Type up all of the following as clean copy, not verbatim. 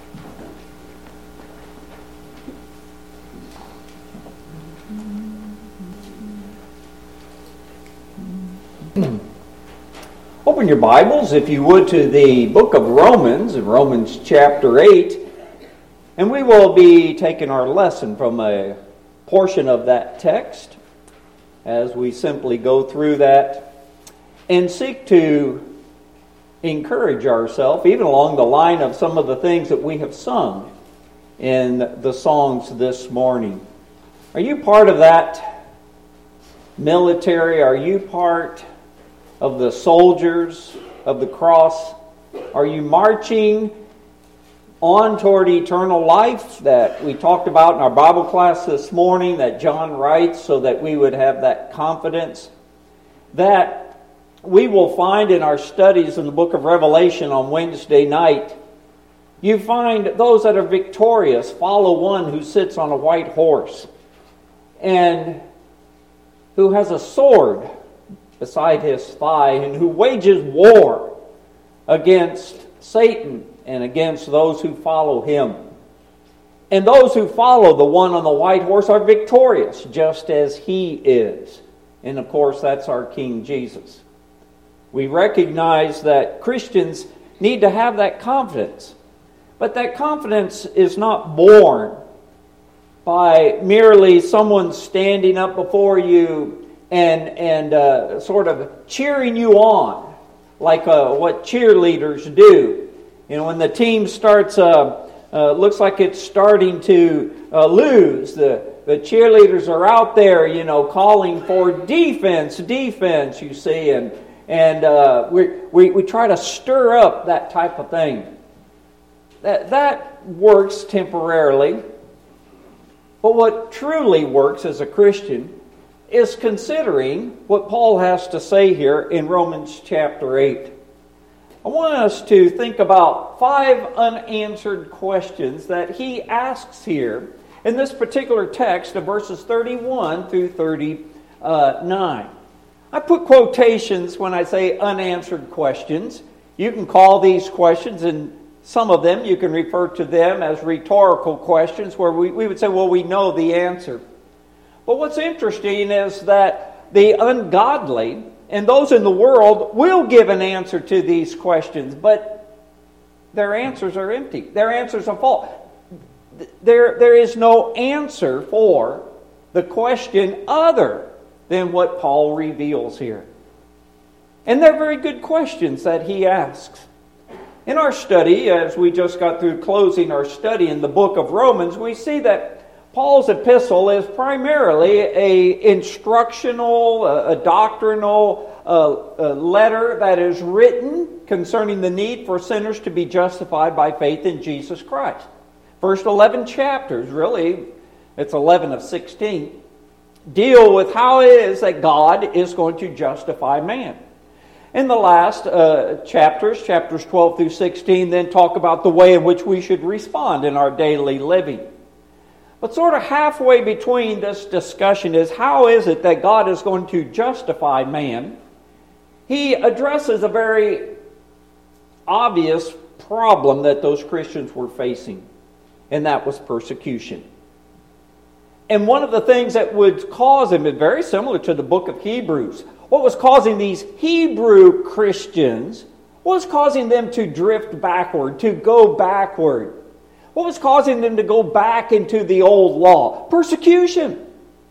Open your Bibles, if you would, to the book of Romans, in Romans chapter 8, and we will be taking our lesson from a portion of that text as we simply go through that and seek to encourage ourselves, even along the line of some of the things that we have sung in the songs this morning. Are you part of that military? Are you part of the soldiers of the cross? Are you marching on toward eternal life that we talked about in our Bible class this morning, that John writes so that we would have that confidence that we will find in our studies in the book of Revelation on Wednesday night? You find those that are victorious follow one who sits on a white horse and who has a sword beside his thigh, and who wages war against Satan and against those who follow him. And those who follow the one on the white horse are victorious, just as he is. And of course, that's our King Jesus. We recognize that Christians need to have that confidence. But that confidence is not born by merely someone standing up before you and sort of cheering you on, like what cheerleaders do. You know, when the team starts, looks like it's starting to lose, the cheerleaders are out there, you know, calling for defense, you see, and we try to stir up that type of thing. That works temporarily, but what truly works as a Christian is considering what Paul has to say here in Romans chapter 8. I want us to think about 5 unanswered questions that he asks here in this particular text of verses 31 through 39. I put quotations when I say unanswered questions. You can call these questions, and some of them you can refer to them as rhetorical questions where we would say, well, we know the answer. But what's interesting is that the ungodly and those in the world will give an answer to these questions, but their answers are empty. Their answers are false. There is no answer for the question other than what Paul reveals here. And they're very good questions that he asks. In our study, as we just got through closing our study in the book of Romans, we see that Paul's epistle is primarily a instructional, a doctrinal letter that is written concerning the need for sinners to be justified by faith in Jesus Christ. First 11 chapters, really, it's 11 of 16, deal with how it is that God is going to justify man. In the last chapters 12 through 16, then talk about the way in which we should respond in our daily living. But sort of halfway between this discussion is how is it that God is going to justify man? He addresses a very obvious problem that those Christians were facing, and that was persecution. And one of the things that would cause them is very similar to the book of Hebrews. What was causing these Hebrew Christians was causing them to drift backward, to go backward. What was causing them to go back into the old law? Persecution.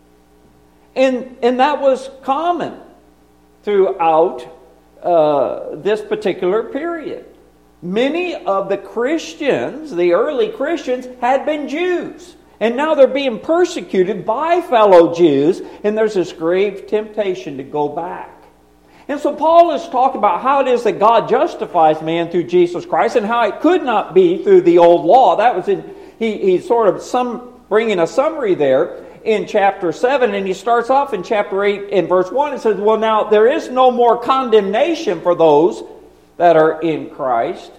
And that was common throughout this particular period. Many of the Christians, the early Christians, had been Jews. And now they're being persecuted by fellow Jews. And there's this grave temptation to go back. And so Paul is talking about how it is that God justifies man through Jesus Christ and how it could not be through the old law. That was he's sort of bringing a summary there in chapter 7. And he starts off in chapter 8 in verse 1. It says, well, now there is no more condemnation for those that are in Christ.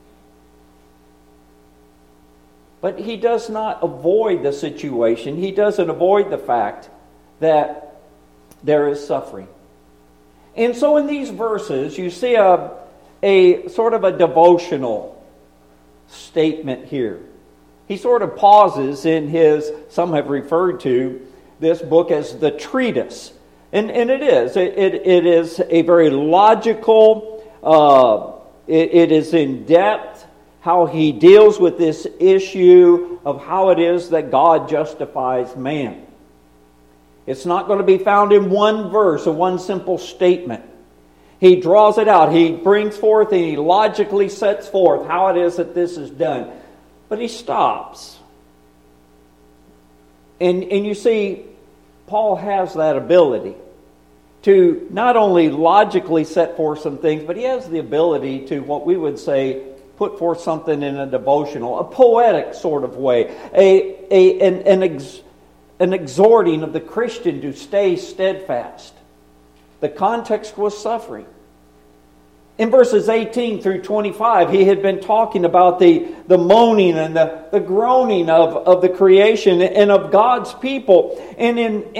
But he does not avoid the situation. He doesn't avoid the fact that there is suffering. And so in these verses, you see a sort of a devotional statement here. He sort of pauses in his, some have referred to this book as the treatise. And it is. It is a very logical, it is in depth how he deals with this issue of how it is that God justifies man. It's not going to be found in one verse or one simple statement. He draws it out. He brings forth and he logically sets forth how it is that this is done. But he stops. And you see, Paul has that ability to not only logically set forth some things, but he has the ability to, what we would say, put forth something in a devotional, a poetic sort of way, an exhorting of the Christian to stay steadfast. The context was suffering. In verses 18 through 25, he had been talking about the moaning and the groaning of the creation and of God's people. And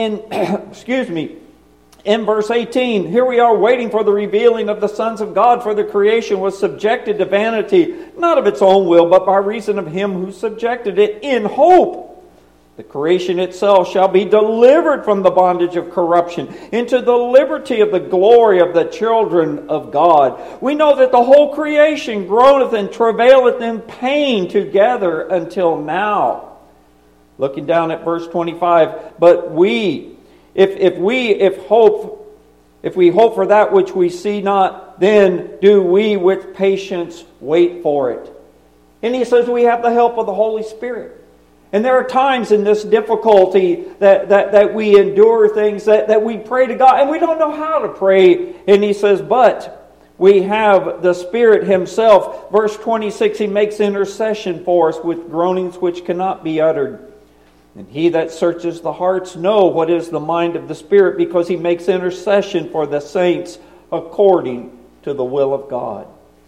in verse 18, here we are waiting for the revealing of the sons of God, for the creation was subjected to vanity, not of its own will, but by reason of him who subjected it, in hope the creation itself shall be delivered from the bondage of corruption into the liberty of the glory of the children of God. We know that the whole creation groaneth and travaileth in pain together until now. Looking down at verse 25, but we, if we hope for that which we see not, then do we with patience wait for it. And he says we have the help of the Holy Spirit. And there are times in this difficulty that we endure things, that we pray to God, and we don't know how to pray. And he says, but we have the Spirit himself. Verse 26, he makes intercession for us with groanings which cannot be uttered. And he that searches the hearts know what is the mind of the Spirit, because he makes intercession for the saints according to the will of God.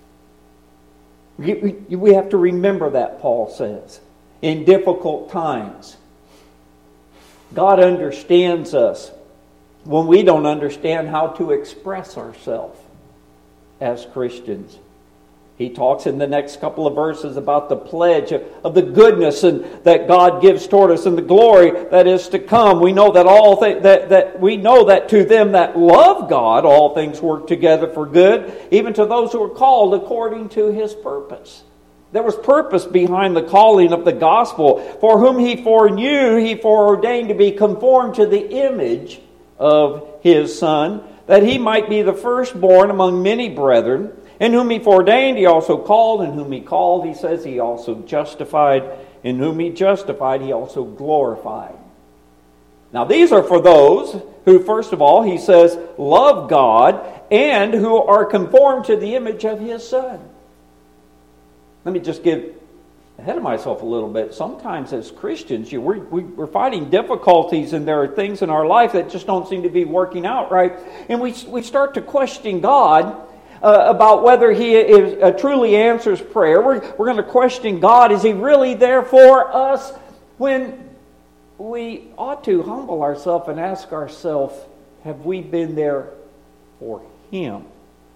We have to remember that, Paul says. In difficult times, God understands us when we don't understand how to express ourselves as Christians. He talks in the next couple of verses about the pledge of the goodness and that God gives toward us and the glory that is to come. We know that we know that to them that love God, all things work together for good, even to those who are called according to his purpose. There was purpose behind the calling of the gospel. For whom he foreknew, he foreordained to be conformed to the image of his Son, that he might be the firstborn among many brethren. And whom he foreordained, he also called. And whom he called, he says, he also justified. And whom he justified, he also glorified. Now these are for those who, first of all, he says, love God and who are conformed to the image of his Son. Let me just get ahead of myself a little bit. Sometimes as Christians, we're fighting difficulties and there are things in our life that just don't seem to be working out right. And we start to question God about whether he truly answers prayer. We're going to question God. Is he really there for us? When we ought to humble ourselves and ask ourselves, have we been there for him?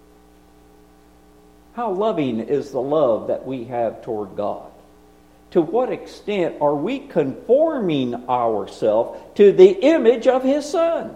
How loving is the love that we have toward God? To what extent are we conforming ourselves to the image of his Son?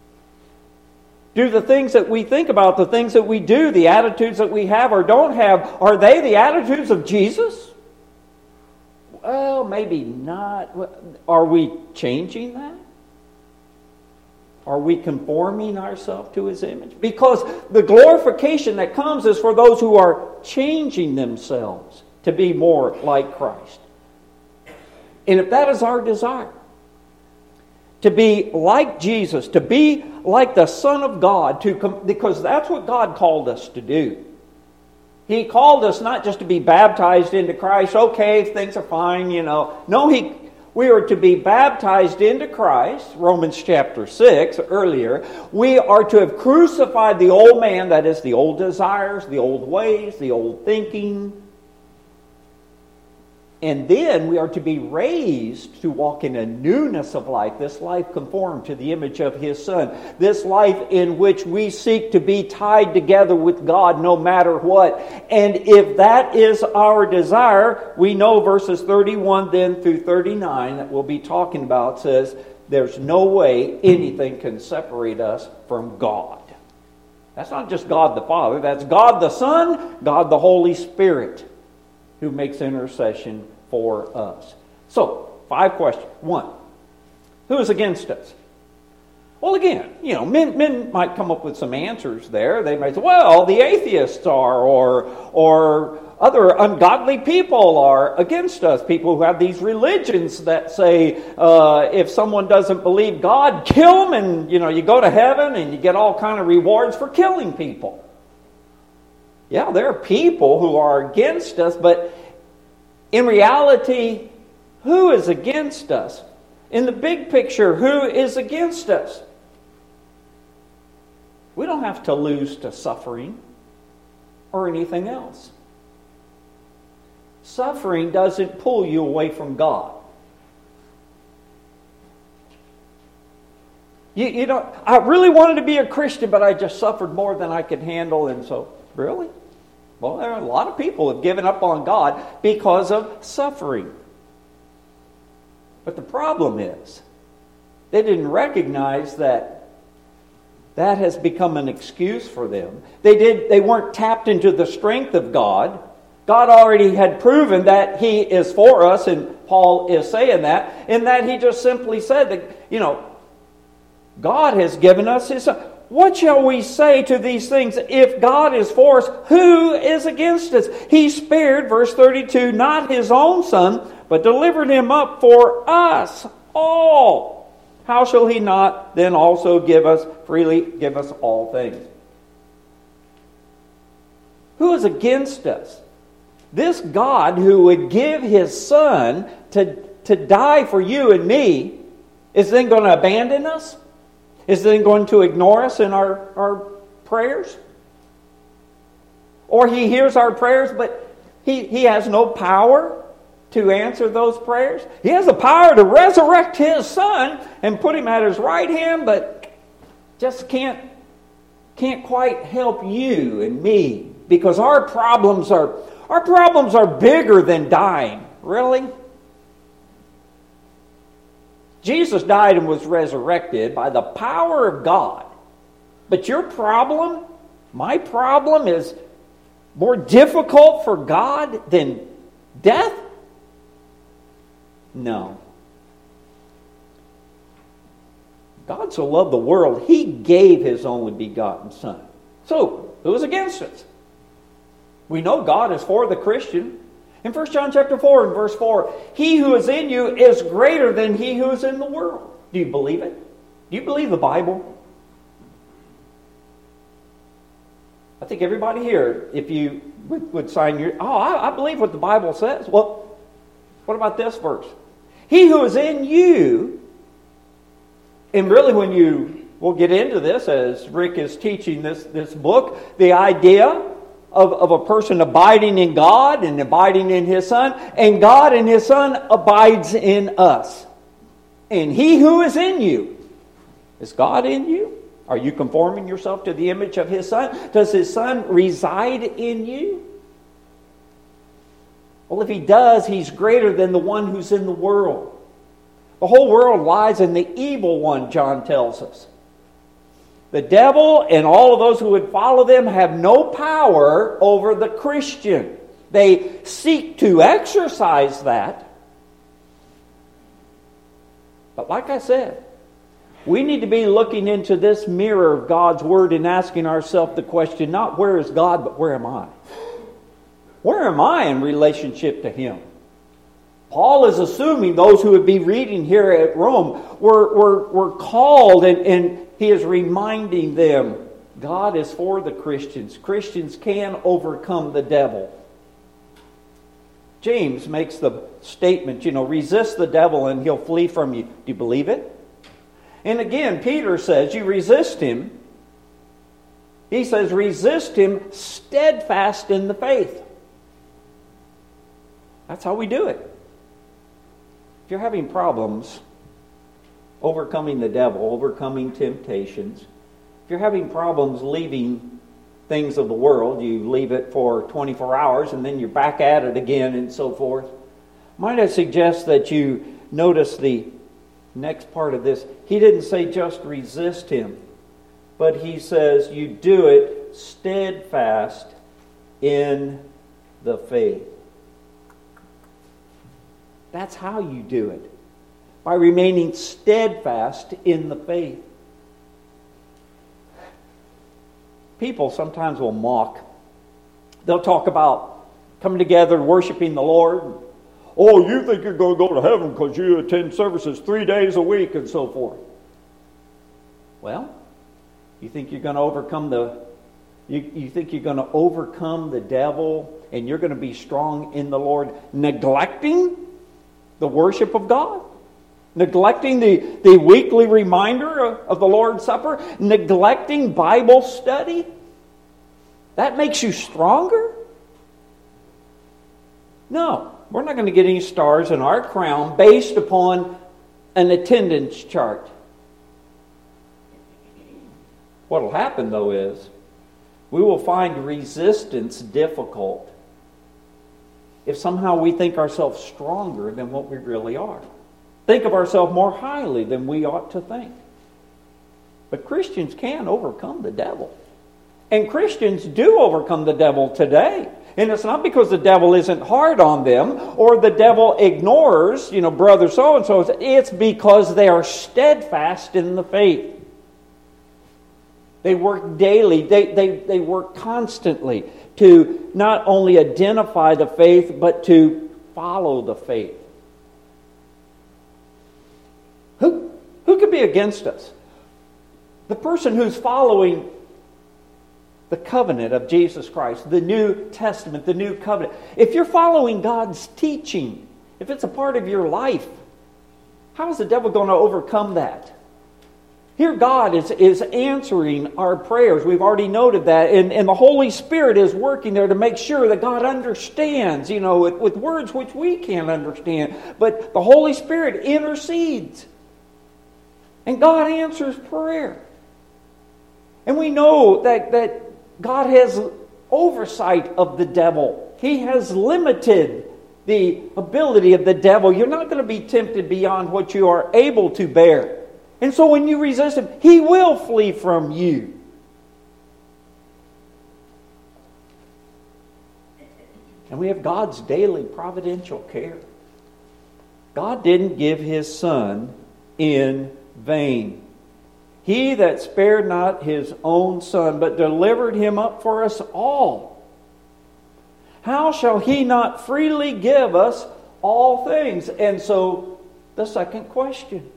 Do the things that we think about, the things that we do, the attitudes that we have or don't have, are they the attitudes of Jesus? Well, maybe not. Are we changing that? Are we conforming ourselves to his image? Because the glorification that comes is for those who are changing themselves to be more like Christ. And if that is our desire, to be like Jesus, to be like the Son of God, because that's what God called us to do. He called us not just to be baptized into Christ. Okay, things are fine, No, we are to be baptized into Christ, Romans chapter 6, earlier. We are to have crucified the old man, that is the old desires, the old ways, the old thinking. And then we are to be raised to walk in a newness of life. This life conformed to the image of His Son. This life in which we seek to be tied together with God no matter what. And if that is our desire, we know verses 31 then through 39 that we'll be talking about says, there's no way anything can separate us from God. That's not just God the Father. That's God the Son, God the Holy Spirit, who makes intercession for us. So, 5 questions. 1, who is against us? Well, again, men might come up with some answers there. They might say, well, the atheists are, or other ungodly people are against us. People who have these religions that say, if someone doesn't believe God, kill them, and you go to heaven and you get all kind of rewards for killing people. Yeah, there are people who are against us, but in reality, who is against us? In the big picture, who is against us? We don't have to lose to suffering or anything else. Suffering doesn't pull you away from God. I really wanted to be a Christian, but I just suffered more than I could handle, and so, really? Well, there are a lot of people who have given up on God because of suffering. But the problem is, they didn't recognize that has become an excuse for them. They weren't tapped into the strength of God. God already had proven that He is for us, and Paul is saying that, in that he just simply said that, God has given us His Son. What shall we say to these things? If God is for us, who is against us? He spared, verse 32, not His own Son, but delivered Him up for us all. How shall He not then also freely give us all things? Who is against us? This God who would give His Son to die for you and me is then going to abandon us? Is then going to ignore us in our prayers? Or He hears our prayers, but He has no power to answer those prayers? He has the power to resurrect His Son and put Him at His right hand, but just can't quite help you and me, because our problems are bigger than dying. Really? Jesus died and was resurrected by the power of God. But your problem, my problem, is more difficult for God than death? No. God so loved the world, He gave His only begotten Son. So, who is against us? We know God is for the Christian. In 1 John chapter 4 and verse 4, He who is in you is greater than he who is in the world. Do you believe it? Do you believe the Bible? I think everybody here, if you would sign your... I believe what the Bible says. Well, what about this verse? He who is in you, and really we'll get into this as Rick is teaching this book, the idea of a person abiding in God and abiding in His Son, and God and His Son abides in us. And He who is in you, is God in you? Are you conforming yourself to the image of His Son? Does His Son reside in you? Well, if He does, He's greater than the one who's in the world. The whole world lies in the evil one, John tells us. The devil and all of those who would follow them have no power over the Christian. They seek to exercise that. But like I said, we need to be looking into this mirror of God's Word and asking ourselves the question, not where is God, but where am I? Where am I in relationship to Him? Paul is assuming those who would be reading here at Rome were called, and he is reminding them, God is for the Christians. Christians can overcome the devil. James makes the statement, resist the devil and he'll flee from you. Do you believe it? And again, Peter says, you resist him. He says, resist him steadfast in the faith. That's how we do it. If you're having problems overcoming the devil, overcoming temptations, if you're having problems leaving things of the world, you leave it for 24 hours and then you're back at it again and so forth, might I suggest that you notice the next part of this. He didn't say just resist him, but he says you do it steadfast in the faith. That's how you do it. By remaining steadfast in the faith. People sometimes will mock. They'll talk about coming together, worshiping the Lord. Oh, you think you're going to go to heaven because you attend services 3 days a week and so forth. Well, you think you're going to overcome you think you're going to overcome the devil and you're going to be strong in the Lord, neglecting the worship of God? Neglecting the weekly reminder of the Lord's Supper? Neglecting Bible study? That makes you stronger? No. We're not going to get any stars in our crown based upon an attendance chart. What will happen, though, is we will find resistance difficult if somehow we think ourselves stronger than what we really are. Think of ourselves more highly than we ought to think. But Christians can overcome the devil. And Christians do overcome the devil today. And it's not because the devil isn't hard on them or the devil ignores, brother so-and-so. It's because they are steadfast in the faith. They work daily. They work constantly to not only identify the faith, but to follow the faith. Who could be against us? The person who's following the covenant of Jesus Christ, the New Testament, the New Covenant. If you're following God's teaching, if it's a part of your life, how is the devil going to overcome that? Here God is answering our prayers. We've already noted that. And the Holy Spirit is working there to make sure that God understands, with words which we can't understand. But the Holy Spirit intercedes. And God answers prayer. And we know that God has oversight of the devil. He has limited the ability of the devil. You're not going to be tempted beyond what you are able to bear. And so when you resist him, he will flee from you. And we have God's daily providential care. God didn't give his Son in vain. He that spared not his own Son, but delivered him up for us all, how shall he not freely give us all things? And so, the second question.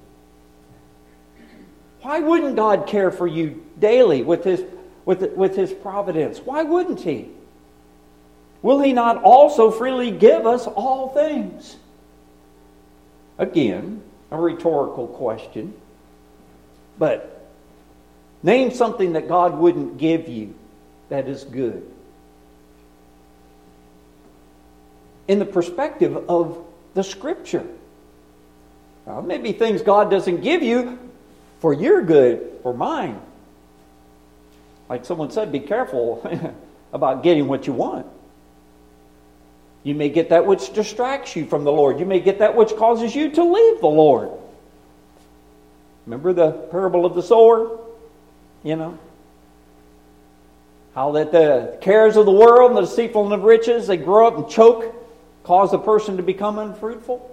Why wouldn't God care for you daily with his providence? Why wouldn't he? Will he not also freely give us all things? Again, a rhetorical question. But name something that God wouldn't give you that is good. In the perspective of the Scripture. Now, maybe things God doesn't give you for your good, for mine. Like someone said, be careful about getting what you want. You may get that which distracts you from the Lord. You may get that which causes you to leave the Lord. Remember the parable of the sower? How that the cares of the world and the deceitfulness of riches, they grow up and choke, cause the person to become unfruitful.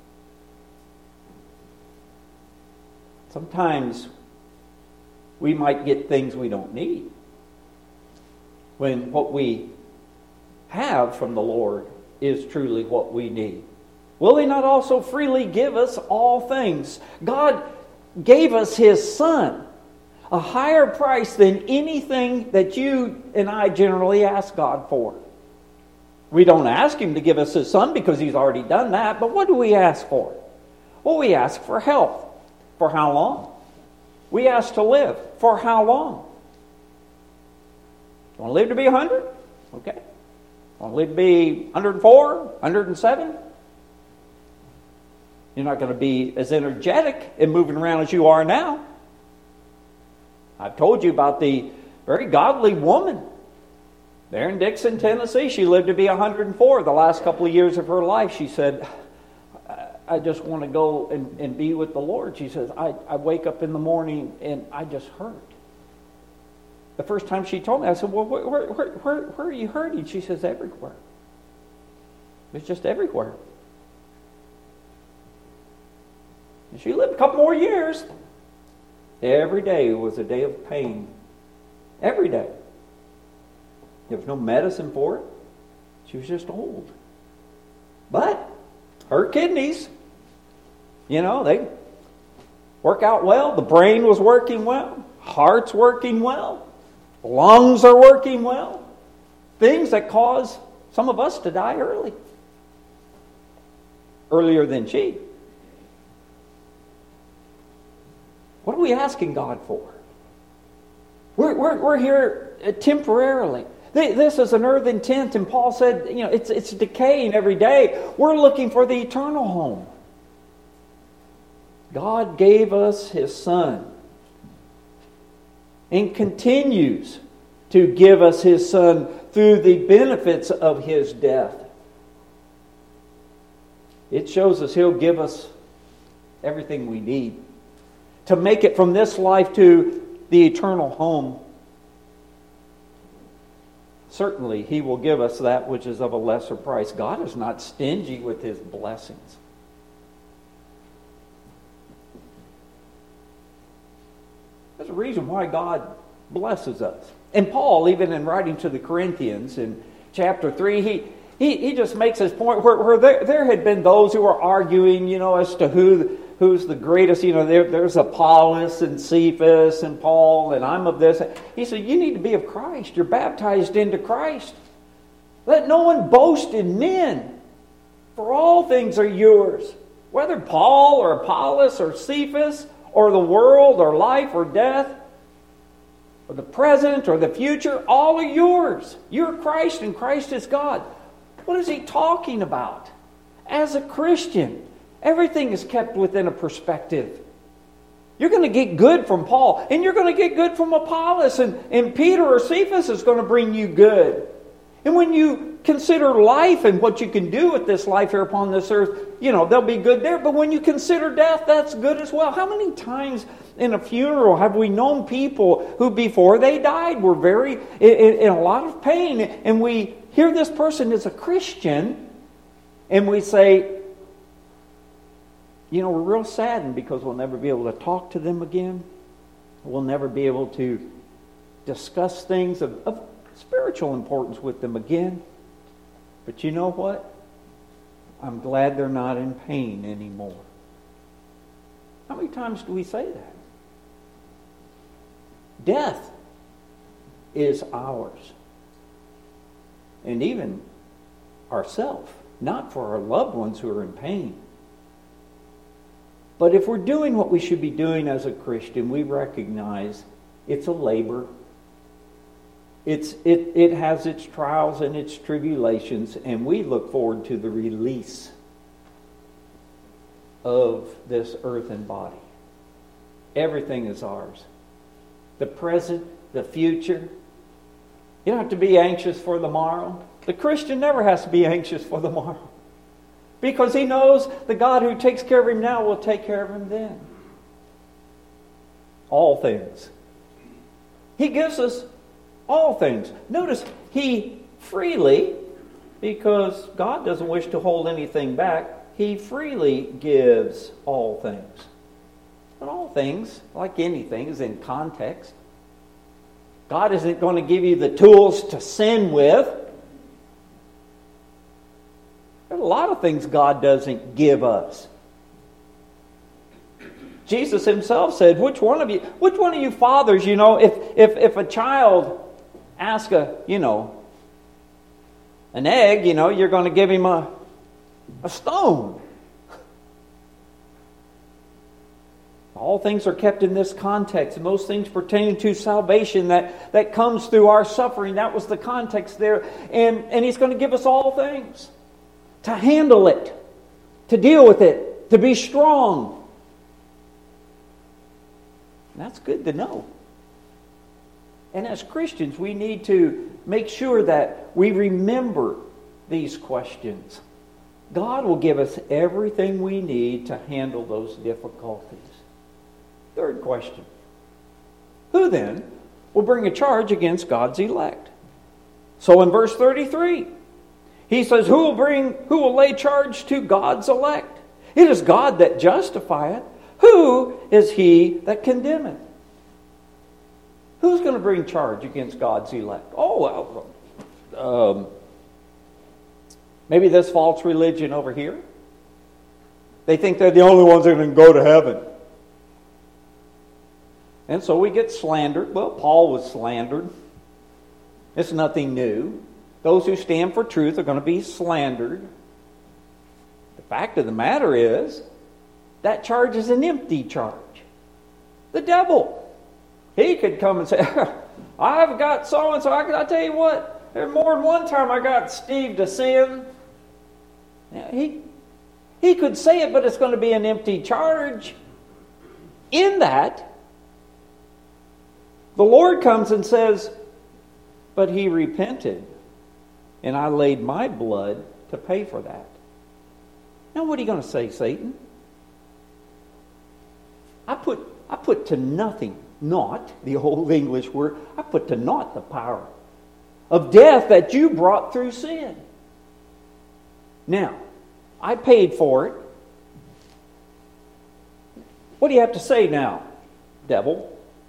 Sometimes we might get things we don't need when what we have from the Lord is truly what we need. Will he not also freely give us all things? God gave us his Son, a higher price than anything that you and I generally ask God for. We don't ask him to give us his Son because he's already done that, but what do we ask for? Well, we ask for health. For how long? We ask to live. For how long? You want to live to be 100? Okay. Want to live to be 104, 107? You're not going to be as energetic and moving around as you are now. I've told you about the very godly woman there in Dixon, Tennessee. She lived to be 104 the last couple of years of her life. She said, I just want to go and be with the Lord. She says, I wake up in the morning and I just hurt. The first time she told me, I said, well, where are you hurting? She says, everywhere. It's just everywhere. And she lived a couple more years. Every day was a day of pain. Every day. There was no medicine for it. She was just old. But her kidneys, they work out well. The brain was working well. Heart's working well. Lungs are working well. Things that cause some of us to die early. Earlier than she. What are we asking God for? We're here temporarily. This is an earthen tent, and Paul said, it's decaying every day. We're looking for the eternal home. God gave us His Son and continues to give us His Son through the benefits of His death. It shows us He'll give us everything we need to make it from this life to the eternal home. Certainly, He will give us that which is of a lesser price. God is not stingy with His blessings. There's a reason why God blesses us. And Paul, even in writing to the Corinthians in chapter 3, he just makes his point where there had been those who were arguing, as to who's the greatest. There's Apollos and Cephas and Paul, and I'm of this. He said, you need to be of Christ. You're baptized into Christ. Let no one boast in men, for all things are yours. Whether Paul or Apollos or Cephas or the world or life or death or the present or the future, all are yours. You're Christ and Christ is God. What is he talking about? As a Christian, everything is kept within a perspective. You're going to get good from Paul, and you're going to get good from Apollos, and Peter or Cephas is going to bring you good. And when you consider life and what you can do with this life here upon this earth, they'll be good there. But when you consider death, that's good as well. How many times in a funeral have we known people who before they died were very in a lot of pain, and we hear this person is a Christian, and we say, we're real saddened because we'll never be able to talk to them again. We'll never be able to discuss things of spiritual importance with them again. But you know what? I'm glad they're not in pain anymore. How many times do we say that? Death is ours. And even ourselves, not for our loved ones who are in pain. But if we're doing what we should be doing as a Christian, we recognize it's a labor. It has its trials and its tribulations, and we look forward to the release of this earthen body. Everything is ours. The present, the future. You don't have to be anxious for the morrow. The Christian never has to be anxious for the morrow. Because he knows the God who takes care of him now will take care of him then. All things. He gives us all things. Notice, He freely, because God doesn't wish to hold anything back, He freely gives all things. But all things, like anything, is in context. God isn't going to give you the tools to sin with. There's a lot of things God doesn't give us. Jesus Himself said, which one of you fathers, if a child asks an egg, you're going to give him a stone. All things are kept in this context, and those things pertaining to salvation that comes through our suffering. That was the context there. And He's going to give us all things to handle it, to deal with it, to be strong. And that's good to know. And as Christians, we need to make sure that we remember these questions. God will give us everything we need to handle those difficulties. Third question. Who then will bring a charge against God's elect? So in verse 33, he says, Who will lay charge to God's elect? It is God that justifieth. Who is he that condemneth? Who's going to bring charge against God's elect? Oh, well, maybe this false religion over here. They think they're the only ones that are going to go to heaven. And so we get slandered. Well, Paul was slandered. It's nothing new. Those who stand for truth are going to be slandered. The fact of the matter is, that charge is an empty charge. The devil, he could come and say, I've got so-and-so. I tell you what, there's more than one time I got Steve to sin. Now, he could say it, but it's going to be an empty charge. In that, the Lord comes and says, but he repented, and I laid my blood to pay for that. Now what are you going to say, Satan? I put to nothing, naught, the old English word, I put to naught the power of death that you brought through sin. Now, I paid for it. What do you have to say now, devil?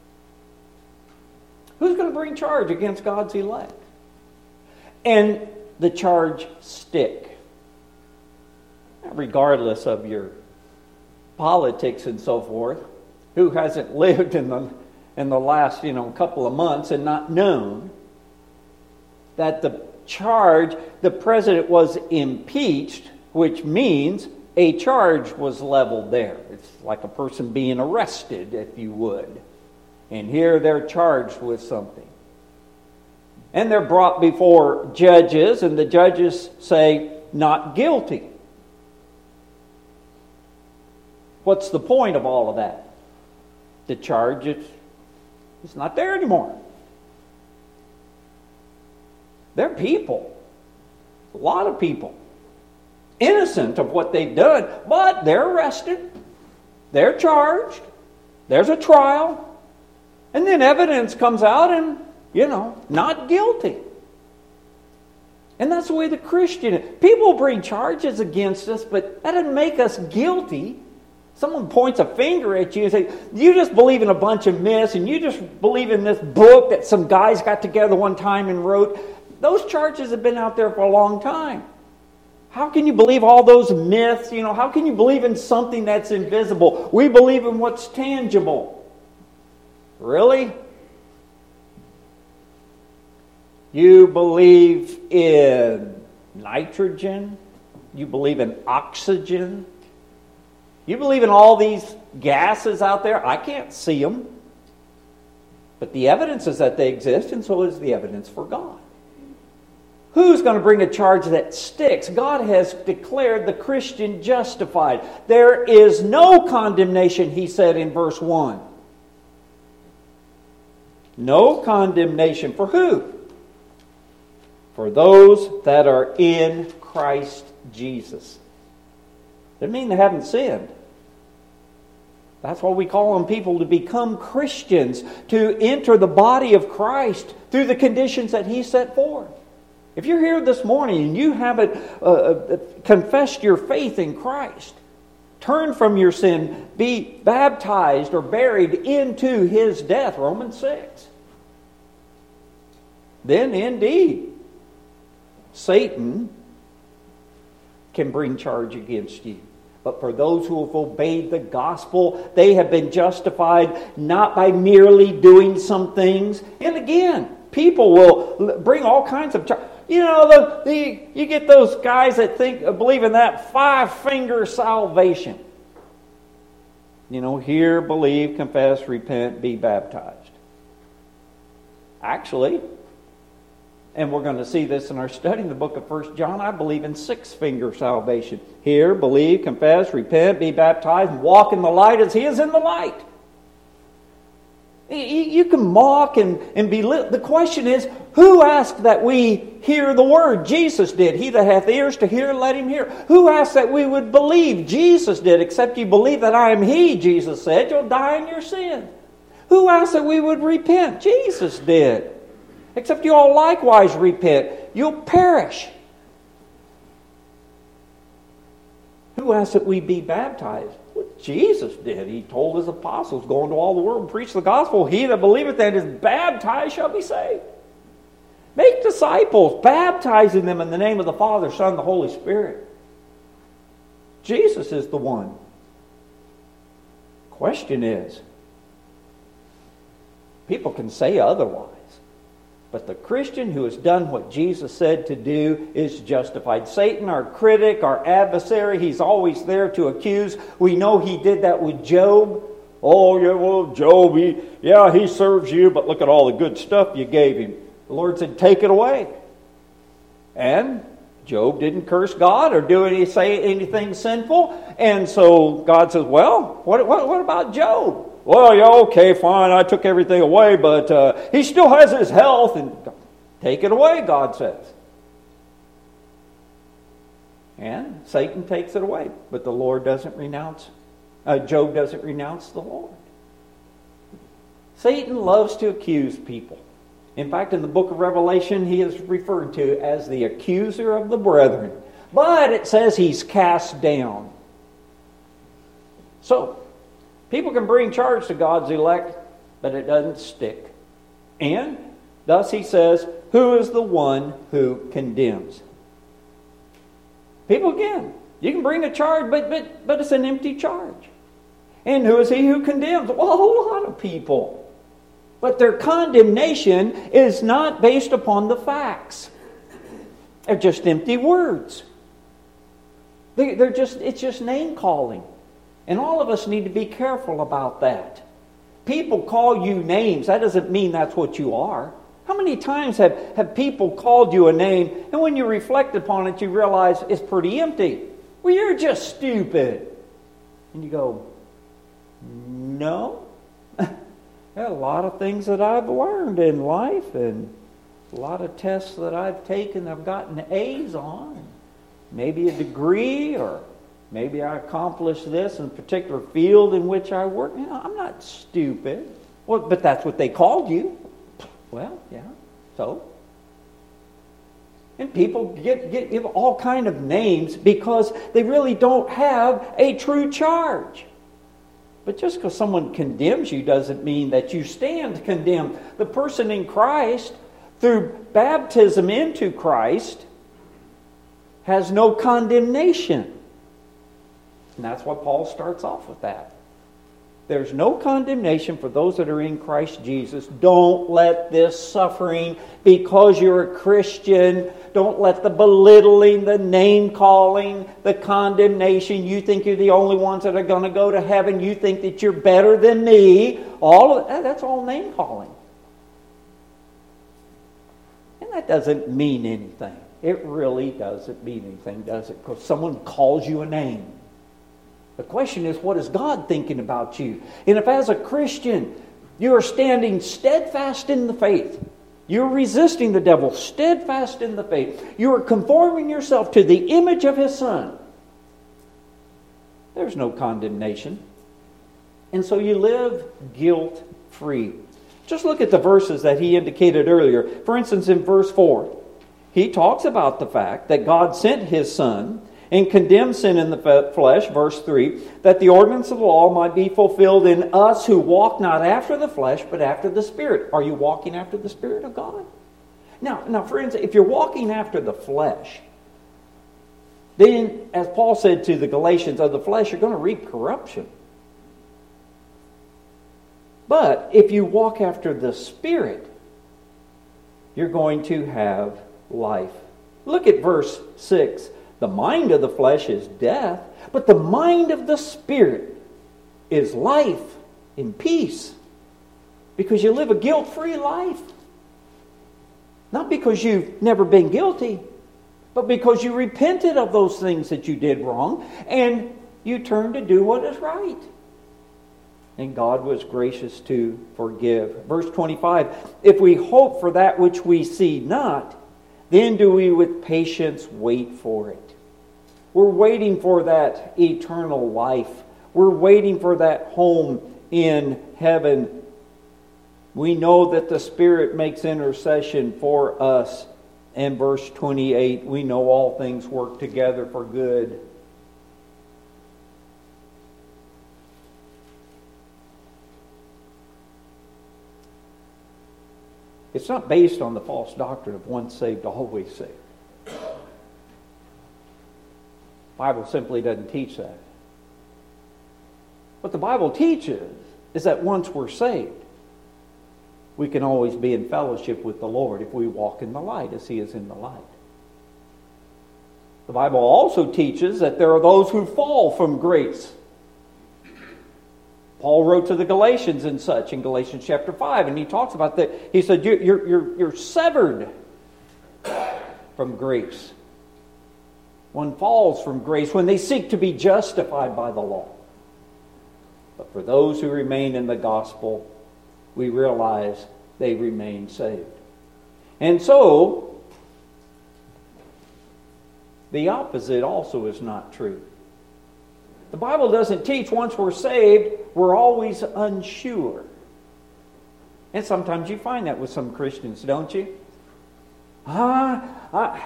Who's going to bring charge against God's elect? And the charge stick. Regardless of your politics and so forth, who hasn't lived in the last couple of months and not known that the charge, the president was impeached, which means a charge was leveled there. It's like a person being arrested, if you would. And here they're charged with something. And they're brought before judges, and the judges say, not guilty. What's the point of all of that? The charge is not there anymore. They're people. A lot of people. Innocent of what they've done, but they're arrested. They're charged. There's a trial. And then evidence comes out and, not guilty. And that's the way the Christian is. People bring charges against us, but that doesn't make us guilty. Someone points a finger at you and says, you just believe in a bunch of myths, and you just believe in this book that some guys got together one time and wrote. Those charges have been out there for a long time. How can you believe all those myths? How can you believe in something that's invisible? We believe in what's tangible. Really? You believe in nitrogen? You believe in oxygen? You believe in all these gases out there? I can't see them. But the evidence is that they exist, and so is the evidence for God. Who's going to bring a charge that sticks? God has declared the Christian justified. There is no condemnation, he said in verse 1. No condemnation for who? For those that are in Christ Jesus. Doesn't mean they haven't sinned. That's why we call on people to become Christians, to enter the body of Christ through the conditions that he set forth. If you're here this morning and you haven't confessed your faith in Christ, turn from your sin, be baptized or buried into his death, Romans 6. Then indeed, Satan can bring charge against you. But for those who have obeyed the gospel, they have been justified not by merely doing some things. And again, people will bring all kinds of charge. You get those guys that believe in that 5-finger salvation. Hear, believe, confess, repent, be baptized. Actually, and we're going to see this in our study in the book of 1 John, I believe in six-finger salvation. Hear, believe, confess, repent, be baptized, and walk in the light as He is in the light. You can mock and belittle. The question is, who asked that we hear the word? Jesus did. He that hath ears to hear, let him hear. Who asked that we would believe? Jesus did. Except you believe that I am He, Jesus said, you'll die in your sin. Who asked that we would repent? Jesus did. Except you all likewise repent, you'll perish. Who asked that we be baptized? Well, Jesus did. He told His apostles, go into all the world and preach the gospel. He that believeth and is baptized shall be saved. Make disciples, baptizing them in the name of the Father, Son, and the Holy Spirit. Jesus is the one. Question is, people can say otherwise. But the Christian who has done what Jesus said to do is justified. Satan, our critic, our adversary, he's always there to accuse. We know he did that with Job. Oh, yeah, well, Job, he serves you, but look at all the good stuff you gave him. The Lord said, take it away. And Job didn't curse God or say anything sinful. And so God says, well, what about Job? Well, yeah, okay, fine, I took everything away, but he still has his health. And take it away, God says. And Satan takes it away. But the Lord doesn't renounce, Job doesn't renounce the Lord. Satan loves to accuse people. In fact, in the book of Revelation, he is referred to as the accuser of the brethren. But it says he's cast down. So, people can bring charge to God's elect, but it doesn't stick. And thus he says, who is the one who condemns? People, again, you can bring a charge, but it's an empty charge. And who is he who condemns? Well, a whole lot of people. But their condemnation is not based upon the facts. They're just empty words. It's just name calling. And all of us need to be careful about that. People call you names. That doesn't mean that's what you are. How many times have people called you a name, and when you reflect upon it, you realize it's pretty empty? Well, you're just stupid. And you go, no. There are a lot of things that I've learned in life, and a lot of tests that I've taken I've gotten A's on. Maybe a degree, or maybe I accomplished this in a particular field in which I work. I'm not stupid. Well, but that's what they called you. Well, yeah, so. And people give all kind of names because they really don't have a true charge. But just because someone condemns you doesn't mean that you stand condemned. The person in Christ, through baptism into Christ, has no condemnation. And that's why Paul starts off with that. There's no condemnation for those that are in Christ Jesus. Don't let this suffering, because you're a Christian, don't let the belittling, the name-calling, the condemnation, you think you're the only ones that are going to go to heaven, you think that you're better than me, all of that's all name-calling. And that doesn't mean anything. It really doesn't mean anything, does it? Because someone calls you a name. The question is, what is God thinking about you? And if as a Christian, you are standing steadfast in the faith, you're resisting the devil, steadfast in the faith, you are conforming yourself to the image of His Son, there's no condemnation. And so you live guilt-free. Just look at the verses that he indicated earlier. For instance, in verse 4, he talks about the fact that God sent His Son and condemned sin in the flesh, verse 3, that the ordinance of the law might be fulfilled in us who walk not after the flesh, but after the Spirit. Are you walking after the Spirit of God? Now, friends, if you're walking after the flesh, then, as Paul said to the Galatians, of the flesh, you're going to reap corruption. But if you walk after the Spirit, you're going to have life. Look at verse 6. The mind of the flesh is death, but the mind of the Spirit is life in peace. Because you live a guilt-free life. Not because you've never been guilty, but because you repented of those things that you did wrong, and you turned to do what is right. And God was gracious to forgive. Verse 25, if we hope for that which we see not, then do we with patience wait for it. We're waiting for that eternal life. We're waiting for that home in heaven. We know that the Spirit makes intercession for us. And verse 28, we know all things work together for good. It's not based on the false doctrine of once saved, always saved. The Bible simply doesn't teach that. What the Bible teaches is that once we're saved, we can always be in fellowship with the Lord if we walk in the light as He is in the light. The Bible also teaches that there are those who fall from grace. Paul wrote to the Galatians and such in Galatians chapter 5, and he talks about that. He said, you're severed from grace. One falls from grace when they seek to be justified by the law. But for those who remain in the gospel, we realize they remain saved. And so, the opposite also is not true. The Bible doesn't teach once we're saved, we're always unsure. And sometimes you find that with some Christians, don't you? Well,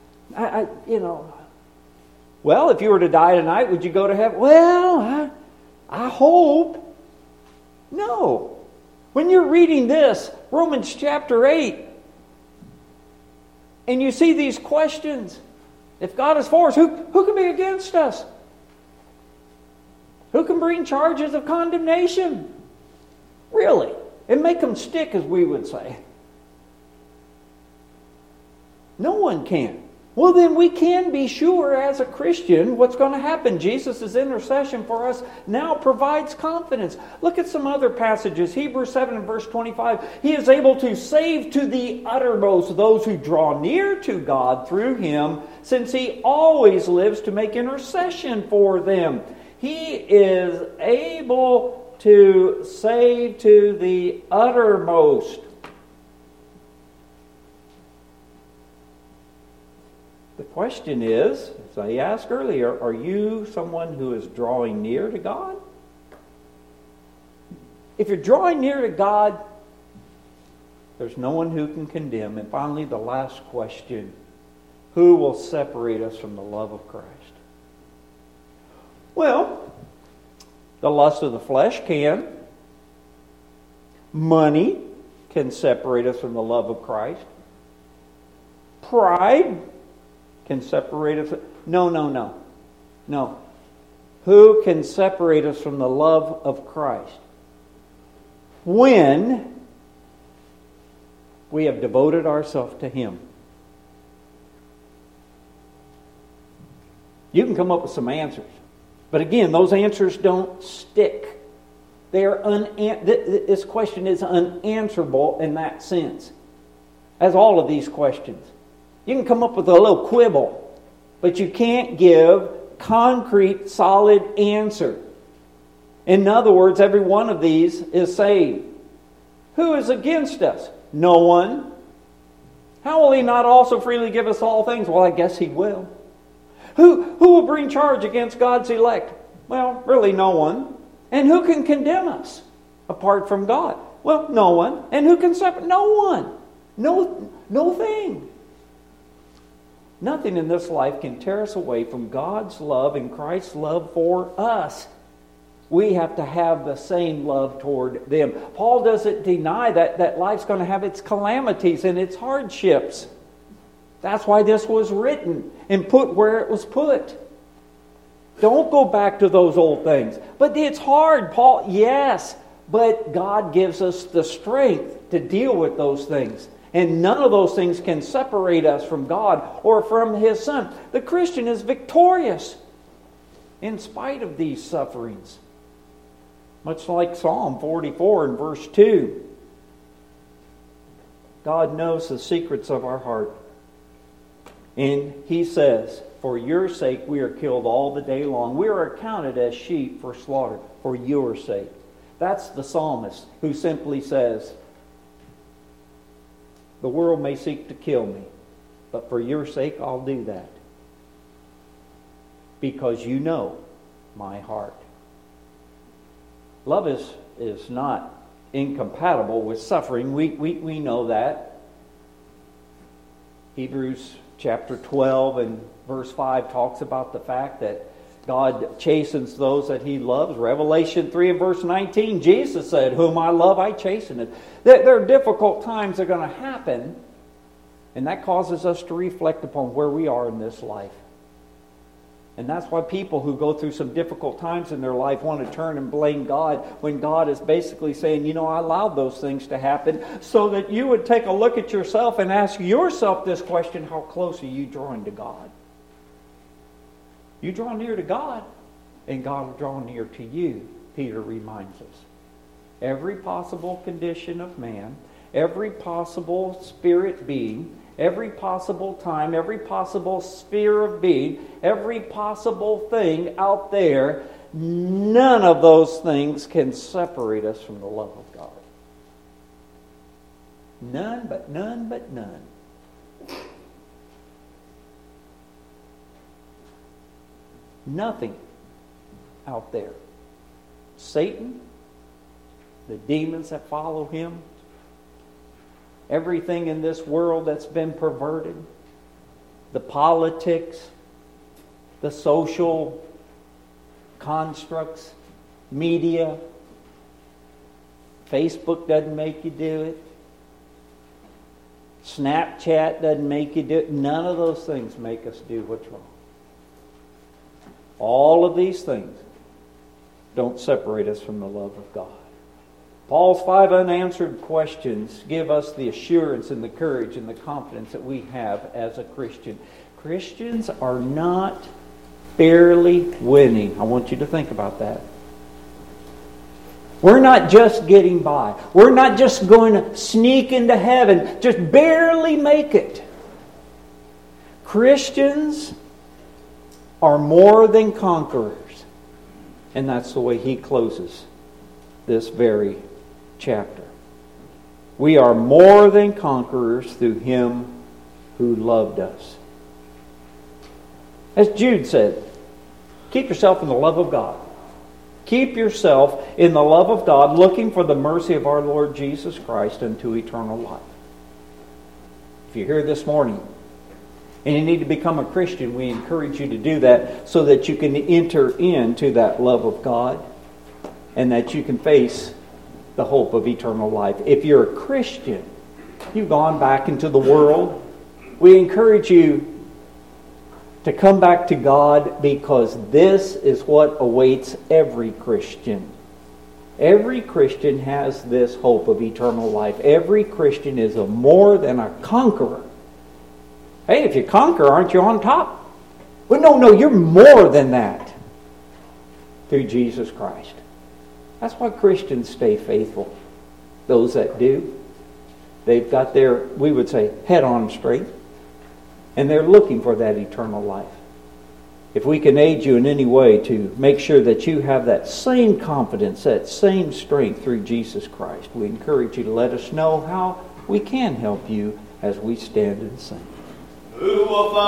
if you were to die tonight, would you go to heaven? Well, I hope. No. When you're reading this, Romans chapter 8, and you see these questions, if God is for us, who can be against us? Who can bring charges of condemnation? Really? And make them stick, as we would say. No one can. Well, then we can be sure as a Christian what's going to happen. Jesus' intercession for us now provides confidence. Look at some other passages. Hebrews 7 and verse 25. He is able to save to the uttermost those who draw near to God through Him, since He always lives to make intercession for them. He is able to save to the uttermost. The question is, as I asked earlier, are you someone who is drawing near to God? If you're drawing near to God, there's no one who can condemn. And finally, the last question, who will separate us from the love of Christ? Well, the lust of the flesh can. Money can separate us from the love of Christ. Pride can separate us. No. Who can separate us from the love of Christ? When we have devoted ourselves to Him. You can come up with some answers. But again, those answers don't stick. They are this question is unanswerable in that sense. As all of these questions. You can come up with a little quibble, but you can't give concrete, solid answer. In other words, every one of these is saved. Who is against us? No one. How will He not also freely give us all things? Well, I guess He will. Who will bring charge against God's elect? Well, really no one. And who can condemn us apart from God? Well, no one. And who can separate? No one. No thing. Nothing in this life can tear us away from God's love and Christ's love for us. We have to have the same love toward them. Paul doesn't deny that life's going to have its calamities and its hardships. That's why this was written and put where it was put. Don't go back to those old things. But it's hard, Paul. Yes, but God gives us the strength to deal with those things. And none of those things can separate us from God or from His Son. The Christian is victorious in spite of these sufferings. Much like Psalm 44 and verse 2. God knows the secrets of our heart. And He says, for your sake we are killed all the day long. We are accounted as sheep for slaughter for your sake. That's the psalmist who simply says, the world may seek to kill me, but for your sake I'll do that. Because you know my heart. Love is not incompatible with suffering. We know that. Hebrews chapter 12 and verse 5 talks about the fact that God chastens those that He loves. Revelation 3 and verse 19, Jesus said, whom I love, I chasten. There are difficult times that are going to happen, and that causes us to reflect upon where we are in this life. And that's why people who go through some difficult times in their life want to turn and blame God, when God is basically saying, you know, I allowed those things to happen so that you would take a look at yourself and ask yourself this question, how close are you drawing to God? You draw near to God, and God will draw near to you, Peter reminds us. Every possible condition of man, every possible spirit being, every possible time, every possible sphere of being, every possible thing out there, none of those things can separate us from the love of God. None, but none, but none. Nothing out there. Satan, the demons that follow him, everything in this world that's been perverted, the politics, the social constructs, media. Facebook doesn't make you do it. Snapchat doesn't make you do it. None of those things make us do what's wrong. All of these things don't separate us from the love of God. Paul's 5 unanswered questions give us the assurance and the courage and the confidence that we have as a Christian. Christians are not barely winning. I want you to think about that. We're not just getting by. We're not just going to sneak into heaven, just barely make it. Christians are more than conquerors. And that's the way he closes this very chapter. We are more than conquerors through Him who loved us. As Jude said, keep yourself in the love of God. Keep yourself in the love of God, looking for the mercy of our Lord Jesus Christ unto eternal life. If you're here this morning and you need to become a Christian, we encourage you to do that so that you can enter into that love of God and that you can face the hope of eternal life. If you're a Christian, you've gone back into the world, we encourage you to come back to God, because this is what awaits every Christian. Every Christian has this hope of eternal life. Every Christian is more than a conqueror. Hey, if you conquer, aren't you on top? Well, no, you're more than that through Jesus Christ. That's why Christians stay faithful. Those that do, they've got their, we would say, head on straight. And they're looking for that eternal life. If we can aid you in any way to make sure that you have that same confidence, that same strength through Jesus Christ, we encourage you to let us know how we can help you as we stand and sing. Who will find